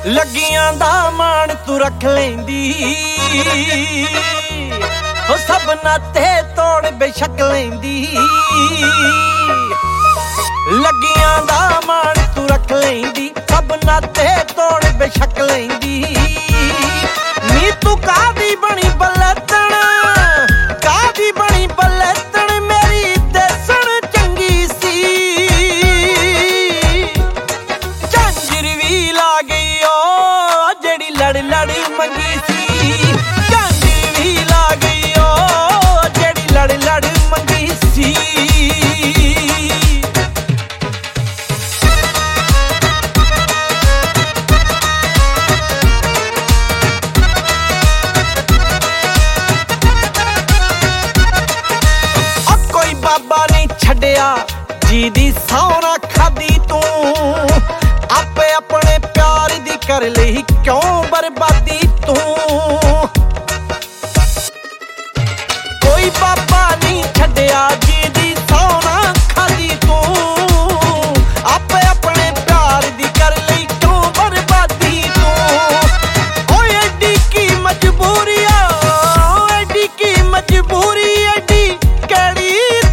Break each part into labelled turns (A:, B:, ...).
A: ਲੱਗੀਆਂ ਦਾ ਮਾਣ ਤੂੰ ਰੱਖ ਲੈਂਦੀ ਹੋ ਸਭ ਨਾਤੇ ਤੋੜ ਬੇਸ਼ੱਕ ਲੈਂਦੀ ਲੱਗੀਆਂ ਦਾ ਮਾਣ ਤੂੰ ਰੱਖ ਲੈਂਦੀ ਸਭ ਨਾਤੇ ਤੋੜ ਬੇਸ਼ੱਕ ਲੈਂਦੀ ਨੀ ਤੂੰ ਕਾਦੀ ਬਣੀ ਬਲਤਣ ਕਾਦੀ ਬਣੀ ਬਲਤਣ ਮੇਰੀ ਦੇਸਣ ਚੰਗੀ ਸੀ ਝਾਂਜਰ ਵੀ ਲਾ ਗਈ ਓ ਜਿਹੜੀ ਲੜ ਲੜ ਮੰਗੀ ਸੀ ਝਾਂਜਰ ਵੀ ਲਾ ਗਈ ਓ ਜਿਹੜੀ ਲੜ ਲੜ ਮੰਗੀ ਸੀ ਬਾਬਾ ਨਹੀਂ ਛੱਡਿਆ ਜੀ ਦੀ ਸੌਣਾ ਖਾਦੀ ਤੂੰ ਆਪੇ ਆਪਣੇ ਪਿਆਰ ਦੀ ਕਰ ਲਈ ਕਿਉਂ ਬਰਬਾਦੀ ਤੂੰ ਕੋਈ ਬਾਬਾ ਨਹੀਂ ਛੱਡਿਆ ਜੀ ਦੀ ਸੌਣਾ ਖਾਦੀ ਤੂੰ ਆਪੇ ਆਪਣੇ ਪਿਆਰ ਦੀ ਕਰ ਲਈ ਕਿਉਂ ਬਰਬਾਦੀ ਤੂੰ ਓਏ ਐਡੀ ਕੀ ਮਜਬੂਰੀ ਆ ਐਡੀ ਕੀ ਮਜਬੂਰੀ ਐਡੀ ਕਿਹੜੀ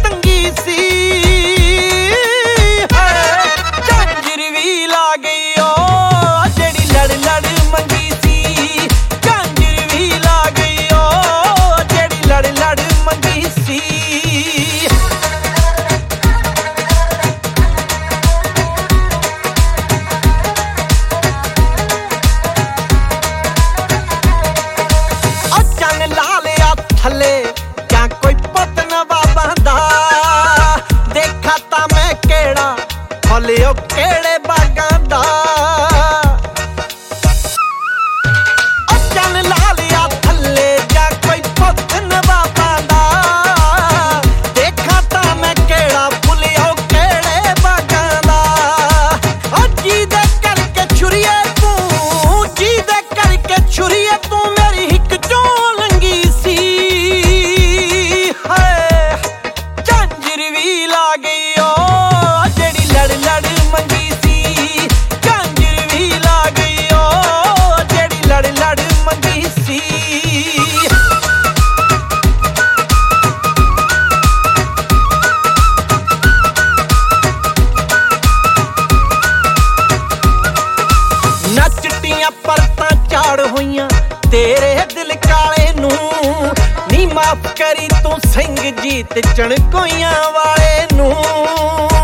A: ਥੱਲੇ ਜਾਂ ਕੋਈ ਪੁੱਤ ਨਵਾਬਾਂ ਦਾ ਦੇਖਾ ਤਾਂ ਮੈਂ ਕਿਹੜਾ ਫੁੱਲਿਓ ਕਿਹੜੇ ਬਾਗਾਂ ਦਾ ਚੰਨ ਲਾ ਲਿਆ ਥੱਲੇ ਜਾਂ ਕੋਈ ਪੁੱਤ ਨਵਾਬਾਂ ਦਾ ਦੇਖਾ ਤਾਂ ਮੈਂ ਕਿਹੜਾ ਫੁੱਲਿਓ ਕਿਹੜੇ ਬਾਗਾਂ ਦਾ ਜਿਹਦੇ ਕਰਕੇ ਛੁਰੀਏ ਤੂੰ ਜਿਹਦੇ ਕਰਕੇ ਛੁਰੀਏ ਤੂੰ ਮੇਰੀ ਹਿੱਕ ਚੋਂ ਲੰਗੀ ਸੀ ਪਰਤਾਂ ਝਾੜ ਹੋਈਆਂ ਤੇਰੇ ਦਿਲ ਕਾਲੇ ਨੂੰ ਨੀ ਮਾਫ ਕਰੀ ਤੂੰ ਸਿੰਘ ਜੀਤ ਚਣਕੋਈਆਂ ਵਾਲੇ ਨੂੰ